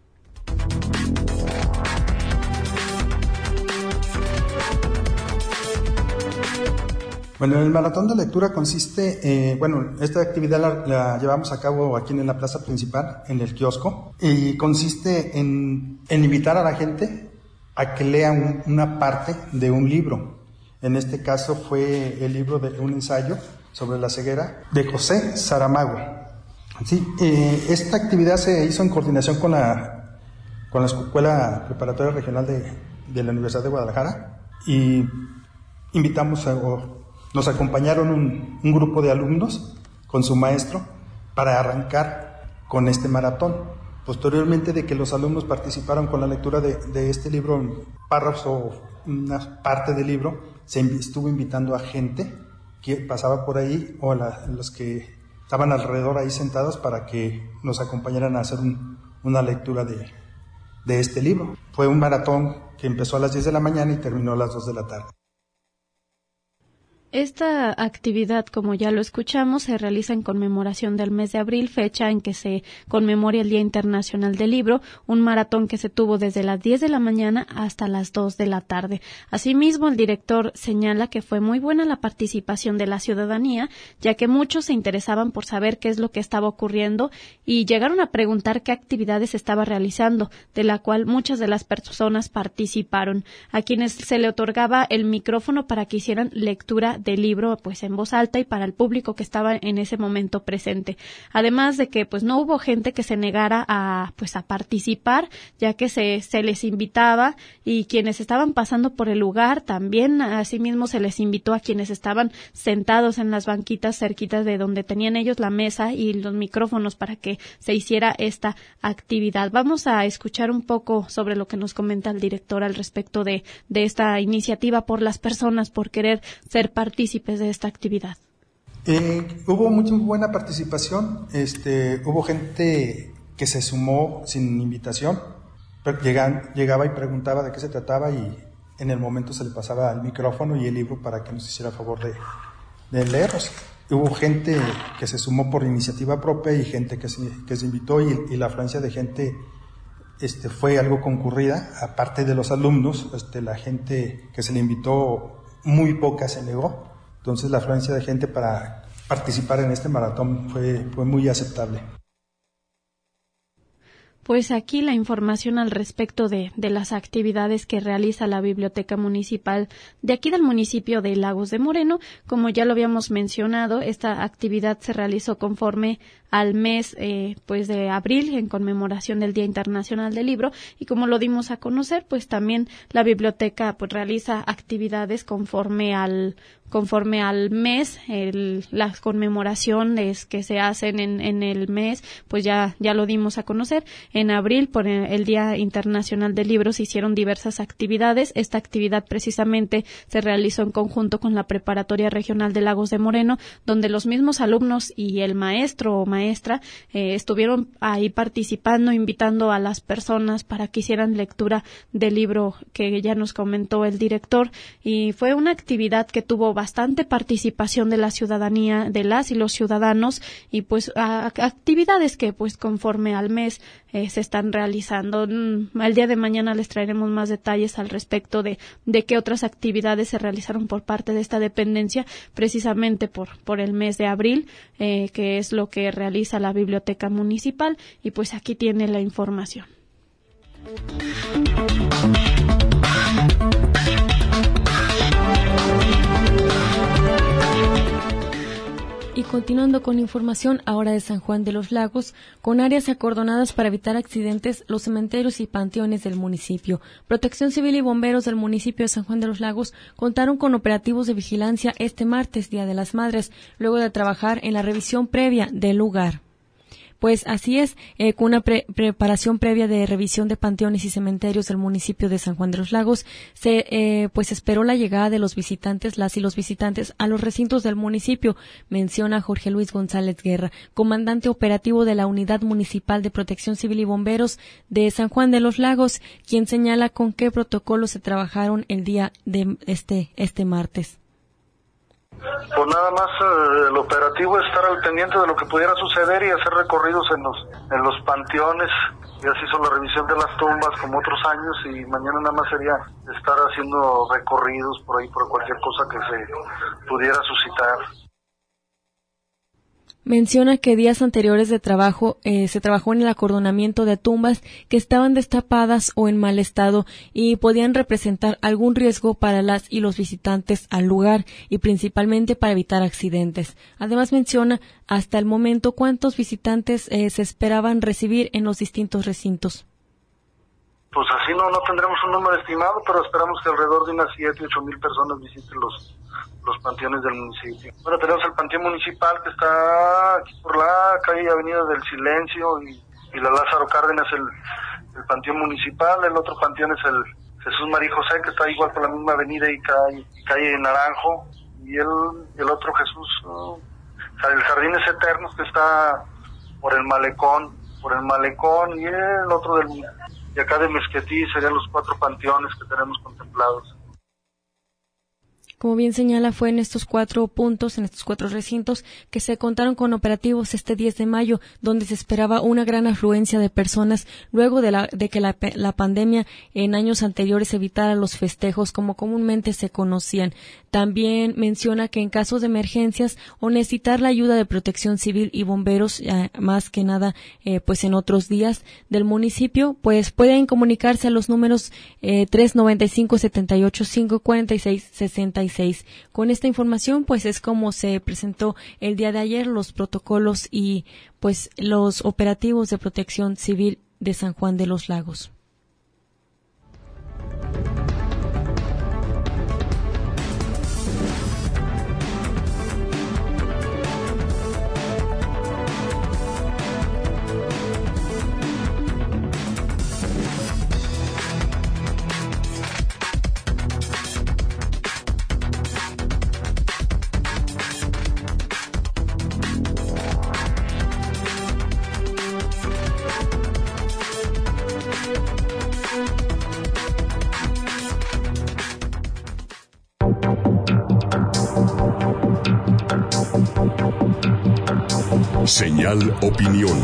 Bueno, el maratón de lectura consiste, eh, bueno, esta actividad la, la llevamos a cabo aquí en la plaza principal, en el kiosco, y consiste en, en invitar a la gente a que lea un, una parte de un libro. En este caso fue el libro de un ensayo sobre la ceguera de José Saramago. Sí, eh, esta actividad se hizo en coordinación con la, con la Escuela Preparatoria Regional de, de la Universidad de Guadalajara, y invitamos a... O, Nos acompañaron un, un grupo de alumnos con su maestro para arrancar con este maratón. Posteriormente de que los alumnos participaron con la lectura de, de este libro, párrafos o una parte del libro, se estuvo invitando a gente que pasaba por ahí o la, los que estaban alrededor ahí sentados para que nos acompañaran a hacer un, una lectura de, de este libro. Fue un maratón que empezó a las diez de la mañana y terminó a las dos de la tarde. Esta actividad, como ya lo escuchamos, se realiza en conmemoración del mes de abril, fecha en que se conmemora el Día Internacional del Libro, un maratón que se tuvo desde las diez de la mañana hasta las dos de la tarde. Asimismo, el director señala que fue muy buena la participación de la ciudadanía, ya que muchos se interesaban por saber qué es lo que estaba ocurriendo y llegaron a preguntar qué actividades estaba realizando, de la cual muchas de las personas participaron, a quienes se le otorgaba el micrófono para que hicieran lectura del libro pues en voz alta y para el público que estaba en ese momento presente. Además de que pues no hubo gente que se negara a pues a participar, ya que se se les invitaba, y quienes estaban pasando por el lugar también asimismo se les invitó a quienes estaban sentados en las banquitas cerquitas de donde tenían ellos la mesa y los micrófonos para que se hiciera esta actividad. Vamos a escuchar un poco sobre lo que nos comenta el director al respecto de de esta iniciativa por las personas por querer ser partícipes de esta actividad. Eh, hubo mucha buena participación, este, hubo gente que se sumó sin invitación, pero llegan, llegaba y preguntaba de qué se trataba y en el momento se le pasaba el micrófono y el libro para que nos hiciera favor de, de leerlos. Hubo gente que se sumó por iniciativa propia y gente que se, que se invitó, y, y la afluencia de gente este, fue algo concurrida. Aparte de los alumnos, este, la gente que se le invitó, muy poca se negó. Entonces la afluencia de gente para participar en este maratón fue, fue muy aceptable. Pues aquí la información al respecto de, de las actividades que realiza la Biblioteca Municipal de aquí del municipio de Lagos de Moreno. Como ya lo habíamos mencionado, esta actividad se realizó conforme al mes eh, pues de abril, en conmemoración del Día Internacional del Libro, y como lo dimos a conocer, pues también la biblioteca pues realiza actividades conforme al conforme al mes. El, las conmemoraciones que se hacen en, en el mes, pues ya ya lo dimos a conocer. En abril, por el Día Internacional del Libro, se hicieron diversas actividades. Esta actividad precisamente se realizó en conjunto con la Preparatoria Regional de Lagos de Moreno, donde los mismos alumnos y el maestro o maestra eh, estuvieron ahí participando, invitando a las personas para que hicieran lectura del libro que ya nos comentó el director, y fue una actividad que tuvo bastante participación de la ciudadanía, de las y los ciudadanos, y pues a, a, actividades que pues conforme al mes eh, se están realizando. El día de mañana les traeremos más detalles al respecto de, de qué otras actividades se realizaron por parte de esta dependencia, precisamente por, por el mes de abril, eh, que es lo que realiza la Biblioteca Municipal, y pues aquí tiene la información. Y continuando con información ahora de San Juan de los Lagos, con áreas acordonadas para evitar accidentes, los cementerios y panteones del municipio. Protección Civil y bomberos del municipio de San Juan de los Lagos contaron con operativos de vigilancia este martes, Día de las Madres, luego de trabajar en la revisión previa del lugar. Pues así es, eh, con una pre- preparación previa de revisión de panteones y cementerios del municipio de San Juan de los Lagos, se eh, pues esperó la llegada de los visitantes, las y los visitantes a los recintos del municipio, menciona Jorge Luis González Guerra, comandante operativo de la Unidad Municipal de Protección Civil y Bomberos de San Juan de los Lagos, quien señala con qué protocolos se trabajaron el día de este este martes. Pues nada más eh, el operativo es estar al pendiente de lo que pudiera suceder y hacer recorridos en los en los panteones. Ya se hizo la revisión de las tumbas como otros años, y mañana nada más sería estar haciendo recorridos por ahí por cualquier cosa que se pudiera suscitar. Menciona que días anteriores de trabajo eh, se trabajó en el acordonamiento de tumbas que estaban destapadas o en mal estado y podían representar algún riesgo para las y los visitantes al lugar, y principalmente para evitar accidentes. Además menciona hasta el momento cuántos visitantes eh, se esperaban recibir en los distintos recintos. Pues así no no tendremos un número estimado, pero esperamos que alrededor de unas siete, ocho mil personas visiten los los panteones del municipio. Bueno, tenemos el panteón municipal que está aquí por la calle Avenida del Silencio y, y la Lázaro Cárdenas, el, el panteón municipal. El otro panteón es el Jesús María José, que está igual por la misma avenida y calle, y calle Naranjo. Y el, el otro Jesús, uh, el Jardines Eternos, que está por el Malecón, por el Malecón, y el otro del de acá de Mezquetí. Serían los cuatro panteones que tenemos contemplados. Como bien señala, fue en estos cuatro puntos, en estos cuatro recintos, que se contaron con operativos este diez de mayo, donde se esperaba una gran afluencia de personas luego de, la, de que la, la pandemia en años anteriores evitara los festejos como comúnmente se conocían. También menciona que en casos de emergencias o necesitar la ayuda de Protección Civil y bomberos, eh, más que nada, eh, pues en otros días del municipio, pues pueden comunicarse a los números eh, tres noventa y cinco, setenta y ocho, cinco cuarenta y seis, sesenta y seis. Con esta información, pues es como se presentó el día de ayer los protocolos y pues los operativos de Protección Civil de San Juan de los Lagos. Señal Opinión.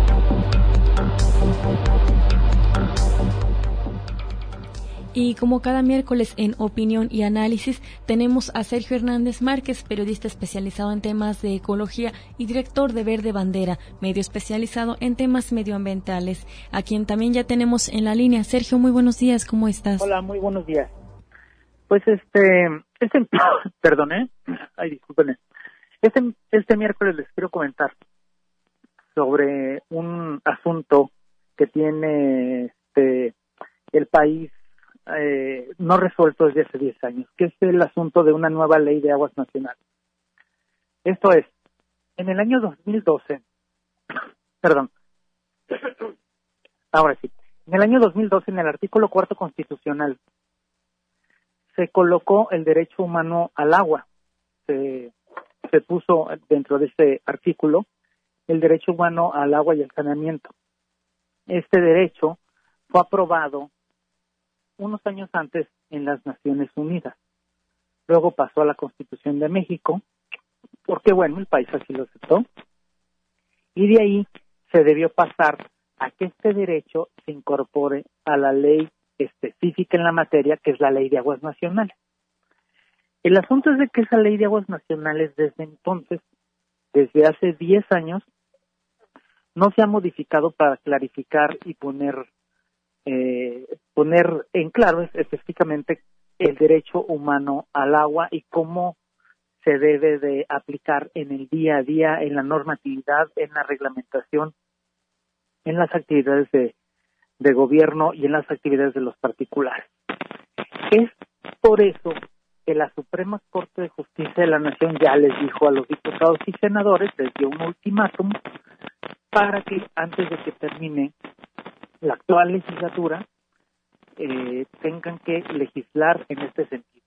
Y como cada miércoles en Opinión y Análisis, tenemos a Sergio Hernández Márquez, periodista especializado en temas de ecología y director de Verde Bandera, medio especializado en temas medioambientales, a quien también ya tenemos en la línea. Sergio, muy buenos días, ¿cómo estás? Hola, muy buenos días. Pues este, este, perdón, ¿eh? Ay, disculpen. Este, este miércoles les quiero comentar sobre un asunto que tiene este, el país Eh, no resuelto desde hace diez años, que es el asunto de una nueva ley de aguas nacionales. Esto es, en el año dos mil doce, perdón, ahora sí, en el año dos mil doce, en el artículo cuarto constitucional, se colocó el derecho humano al agua, se, se puso dentro de ese artículo el derecho humano al agua y al saneamiento. Este derecho fue aprobado unos años antes en las Naciones Unidas. Luego pasó a la Constitución de México, porque bueno, el país así lo aceptó, y de ahí se debió pasar a que este derecho se incorpore a la ley específica en la materia, que es la Ley de Aguas Nacionales. El asunto es de que esa Ley de Aguas Nacionales desde entonces, desde hace diez años, no se ha modificado para clarificar y poner Eh, poner en claro específicamente el derecho humano al agua y cómo se debe de aplicar en el día a día, en la normatividad, en la reglamentación, en las actividades de, de gobierno y en las actividades de los particulares. Es por eso que la Suprema Corte de Justicia de la Nación ya les dijo a los diputados y senadores, les dio un ultimátum para que antes de que termine la actual legislatura eh, tengan que legislar en este sentido.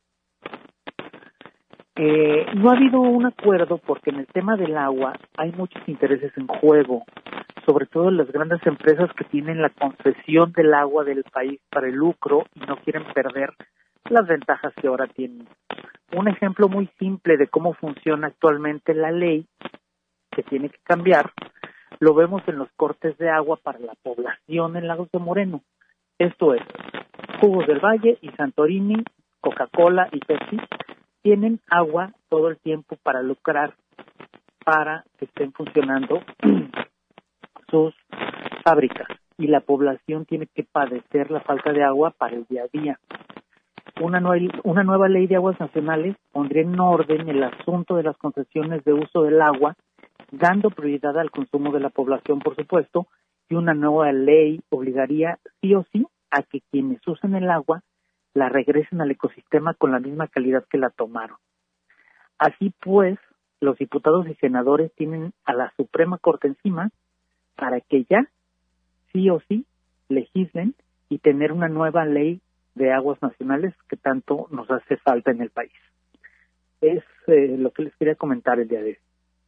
Eh, no ha habido un acuerdo porque en el tema del agua hay muchos intereses en juego, sobre todo las grandes empresas que tienen la concesión del agua del país para el lucro y no quieren perder las ventajas que ahora tienen. Un ejemplo muy simple de cómo funciona actualmente la ley, que tiene que cambiar, lo vemos en los cortes de agua para la población en Lagos de Moreno. Esto es, Jugos del Valle y Santorini, Coca-Cola y Pepsi tienen agua todo el tiempo para lucrar, para que estén funcionando sus fábricas. Y la población tiene que padecer la falta de agua para el día a día. Una, nue- una nueva ley de aguas nacionales pondría en orden el asunto de las concesiones de uso del agua, dando prioridad al consumo de la población, por supuesto, y una nueva ley obligaría sí o sí a que quienes usen el agua la regresen al ecosistema con la misma calidad que la tomaron. Así pues, los diputados y senadores tienen a la Suprema Corte encima para que ya sí o sí legislen y tener una nueva ley de aguas nacionales que tanto nos hace falta en el país. Es eh, lo que les quería comentar el día de hoy.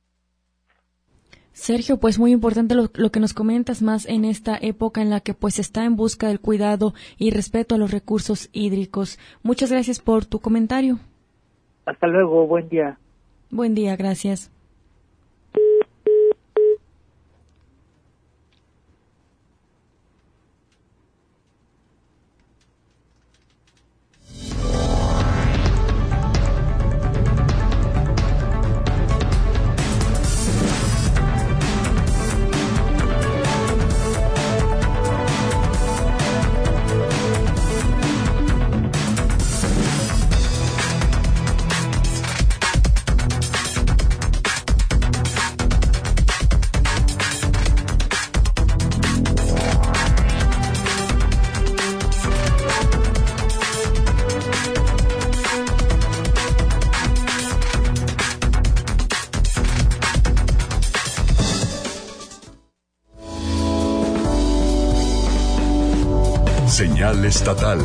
Sergio, pues muy importante lo, lo que nos comentas más en esta época en la que pues está en busca del cuidado y respeto a los recursos hídricos. Muchas gracias por tu comentario. Hasta luego, buen día. Buen día, gracias. Señal estatal.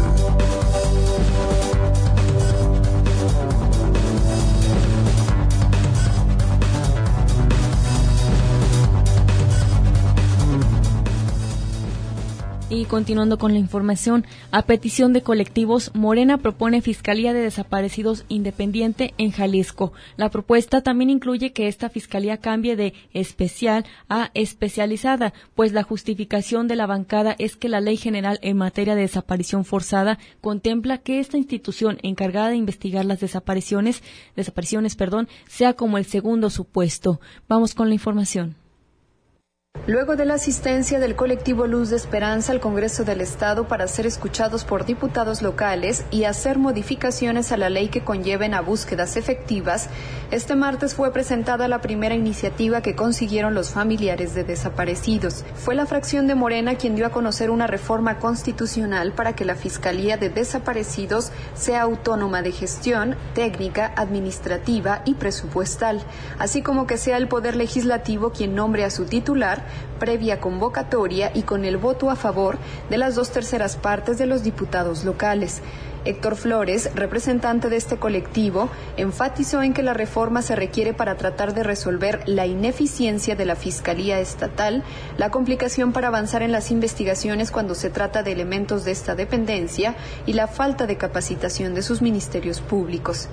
Y continuando con la información, a petición de colectivos, Morena propone Fiscalía de Desaparecidos Independiente en Jalisco. La propuesta también incluye que esta fiscalía cambie de especial a especializada, pues la justificación de la bancada es que la Ley General en materia de desaparición forzada contempla que esta institución encargada de investigar las desapariciones, desapariciones, perdón, sea como el segundo supuesto. Vamos con la información. Luego de la asistencia del colectivo Luz de Esperanza al Congreso del Estado para ser escuchados por diputados locales y hacer modificaciones a la ley que conlleven a búsquedas efectivas, este martes fue presentada la primera iniciativa que consiguieron los familiares de desaparecidos. Fue la fracción de Morena quien dio a conocer una reforma constitucional para que la Fiscalía de Desaparecidos sea autónoma de gestión, técnica, administrativa y presupuestal, así como que sea el Poder Legislativo quien nombre a su titular, previa convocatoria y con el voto a favor de las dos terceras partes de los diputados locales. Héctor Flores, representante de este colectivo, enfatizó en que la reforma se requiere para tratar de resolver la ineficiencia de la Fiscalía Estatal, la complicación para avanzar en las investigaciones cuando se trata de elementos de esta dependencia y la falta de capacitación de sus ministerios públicos.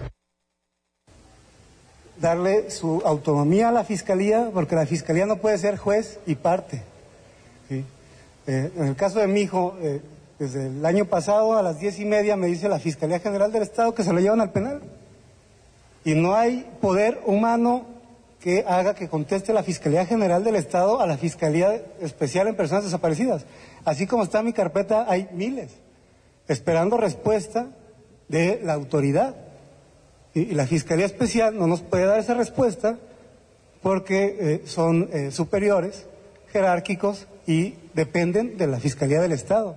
Darle su autonomía a la Fiscalía, porque la Fiscalía no puede ser juez y parte. ¿Sí? Eh, en el caso de mi hijo, eh, desde el año pasado a las diez y media me dice la Fiscalía General del Estado que se lo llevan al penal. Y no hay poder humano que haga que conteste la Fiscalía General del Estado a la Fiscalía Especial en Personas Desaparecidas. Así como está mi carpeta, hay miles, esperando respuesta de la autoridad. Y la Fiscalía Especial no nos puede dar esa respuesta porque eh, son eh, superiores, jerárquicos y dependen de la Fiscalía del Estado.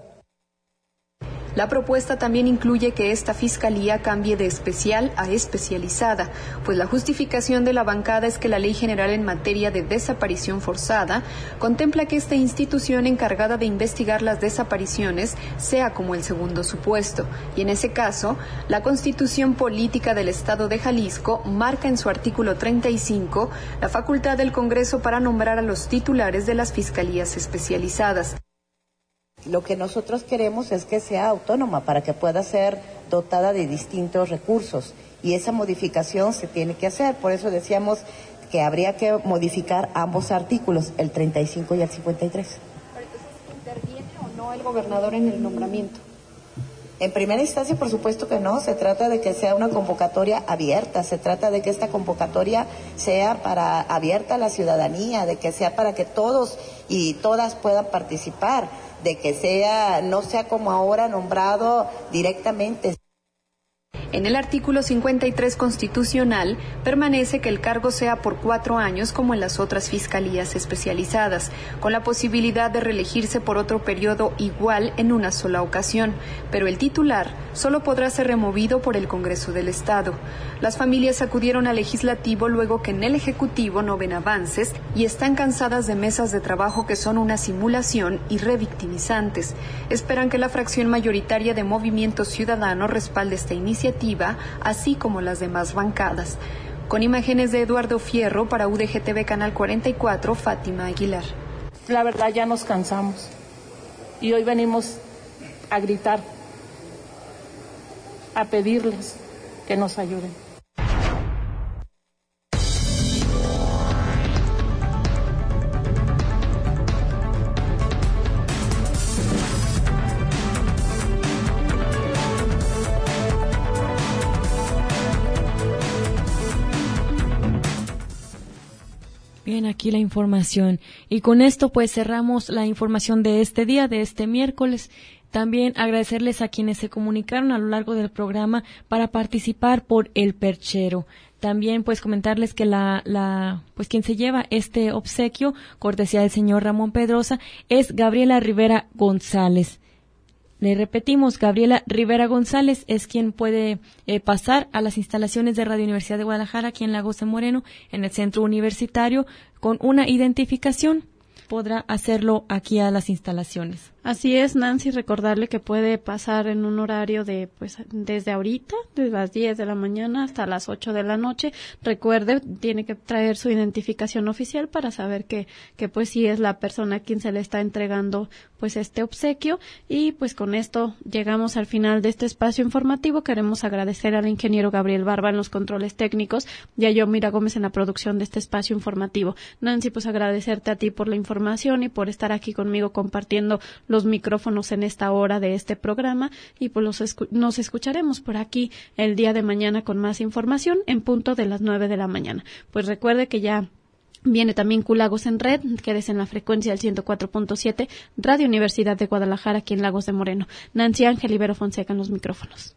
La propuesta también incluye que esta fiscalía cambie de especial a especializada, pues la justificación de la bancada es que la Ley General en materia de desaparición forzada contempla que esta institución encargada de investigar las desapariciones sea como el segundo supuesto, y en ese caso, la Constitución Política del Estado de Jalisco marca en su artículo treinta y cinco la facultad del Congreso para nombrar a los titulares de las fiscalías especializadas. Lo que nosotros queremos es que sea autónoma para que pueda ser dotada de distintos recursos y esa modificación se tiene que hacer. Por eso decíamos que habría que modificar ambos artículos, el treinta y cinco y el cincuenta y tres. ¿Interviene o no el gobernador en el nombramiento? En primera instancia, por supuesto que no, se trata de que sea una convocatoria abierta, se trata de que esta convocatoria sea para abierta a la ciudadanía, de que sea para que todos y todas puedan participar, de que sea no sea como ahora nombrado directamente. En el artículo cincuenta y tres constitucional permanece que el cargo sea por cuatro años como en las otras fiscalías especializadas, con la posibilidad de reelegirse por otro periodo igual en una sola ocasión, pero el titular solo podrá ser removido por el Congreso del Estado. Las familias acudieron al legislativo luego que en el Ejecutivo no ven avances y están cansadas de mesas de trabajo que son una simulación y revictimizantes. Esperan que la fracción mayoritaria de Movimiento Ciudadano respalde esta iniciativa, así como las demás bancadas. Con imágenes de Eduardo Fierro para U D G T V Canal cuarenta y cuatro, Fátima Aguilar. La verdad ya nos cansamos y hoy venimos a gritar, a pedirles que nos ayuden. Bien, aquí la información. Y con esto pues cerramos la información de este día, de este miércoles. También agradecerles a quienes se comunicaron a lo largo del programa para participar por El Perchero. También pues comentarles que la, la, pues quien se lleva este obsequio, cortesía del señor Ramón Pedrosa, es Gabriela Rivera González. Le repetimos, Gabriela Rivera González es quien puede eh, pasar a las instalaciones de Radio Universidad de Guadalajara, aquí en Lagos de Moreno, en el centro universitario, con una identificación. Podrá hacerlo aquí a las instalaciones. Así es, Nancy, recordarle que puede pasar en un horario de, pues, desde ahorita, desde las diez de la mañana hasta las ocho de la noche. Recuerde, tiene que traer su identificación oficial para saber que, que pues sí es la persona a quien se le está entregando, pues, este obsequio. Y pues con esto llegamos al final de este espacio informativo. Queremos agradecer al ingeniero Gabriel Barba en los controles técnicos y a Yomira Gómez en la producción de este espacio informativo. Nancy, pues agradecerte a ti por la información y por estar aquí conmigo compartiendo los micrófonos en esta hora de este programa, y pues los escu- nos escucharemos por aquí el día de mañana con más información en punto de las nueve de la mañana. Pues recuerde que ya viene también Q Lagos en Red, quédese en la frecuencia del ciento cuatro punto siete, Radio Universidad de Guadalajara, aquí en Lagos de Moreno. Nancy Ángel Ibero Fonseca en los micrófonos.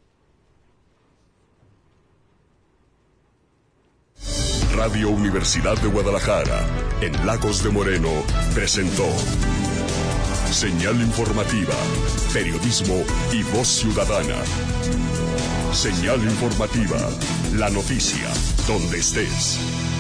Radio Universidad de Guadalajara, en Lagos de Moreno, presentó Señal informativa, periodismo y voz ciudadana. Señal informativa, la noticia, donde estés.